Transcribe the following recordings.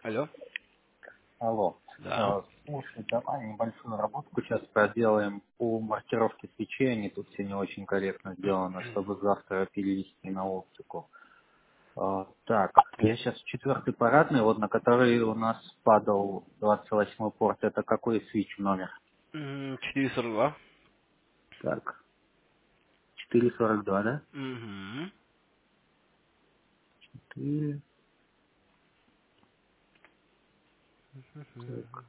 Алло? Алло. Да. Слушай, давай небольшую работку сейчас проделаем по маркировке свечей. Они тут все не очень корректно сделаны, чтобы завтра перевести на оптику. Так, я сейчас четвертый парадный, вот на который у нас падал 28-й порт. Это какой свич номер? 442. Так, 442, да? Угу. 4, так.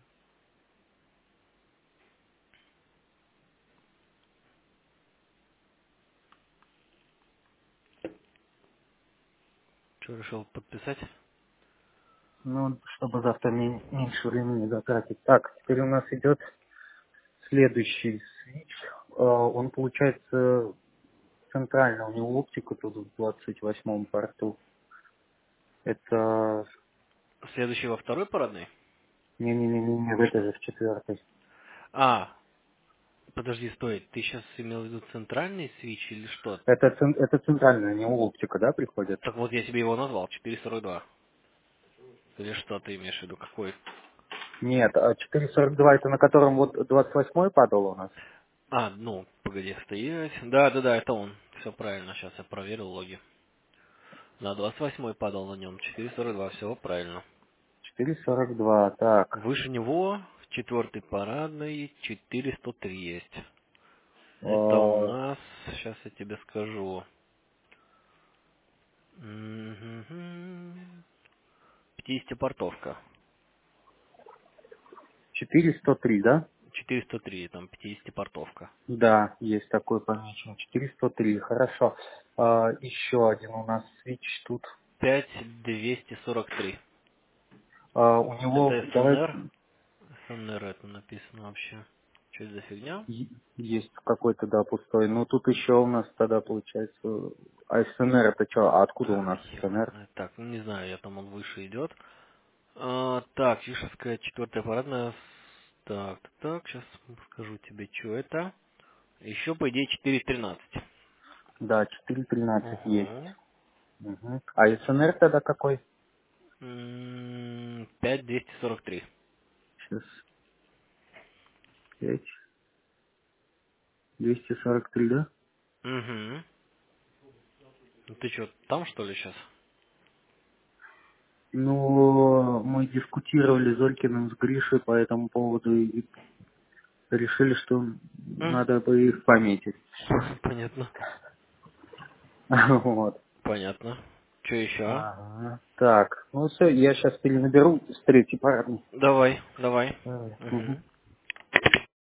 Что, решил подписать? Ну, чтобы завтра меньше времени затратить. Так, теперь у нас идет следующий свич. Он получается центрально, у него оптика тут в 28-м порту. Это... Следующий во второй парадной? Не-не-не, в этой же, в четвертой. А, подожди, стой. Ты сейчас имел в виду центральный свич или что? Это центральная, у него оптика, да, приходит? Так вот, я тебе его назвал, 442. Или что ты имеешь в виду? Какой? Нет, а 442 это на котором вот 28-й падал у нас? А, ну, погоди, стоять. Да, это он. Все правильно, сейчас я проверил логи. На 28-й падал на нем, 442, все правильно. 442, так. Выше него, в четвертой парадной, 403 есть. Это у Э, нас, сейчас я тебе скажу. Мгм. 50-портовка. 403, да? 403, там 50-портовка. Да, есть такой помечен. 403, хорошо. Еще один у нас свич тут. 5243. У него, Это давай, СНР. СНР это написано вообще. Что это за фигня? есть какой-то, да, пустой. Ну, тут еще у нас тогда получается... А СНР это что? А откуда у нас Хер его СНР? знает. Так, ну не знаю, я там он выше идет. Так, Чешская четвертая парадная. Так, сейчас скажу тебе, что это. Еще, по идее, 413. Да, 413 есть. Угу. Мгм. А СНР тогда какой? 5243. Сейчас, 5, 243, да? Угу. Ну ты что, там что ли сейчас? Ну, мы дискутировали с Золькиным, с Гришей по этому поводу и решили, что надо бы их пометить. Понятно. Вот. Понятно. Что еще? А? Ага. Так, ну все, я сейчас перенаберу с третьей парадной. Давай. Давай. Угу. Мгм.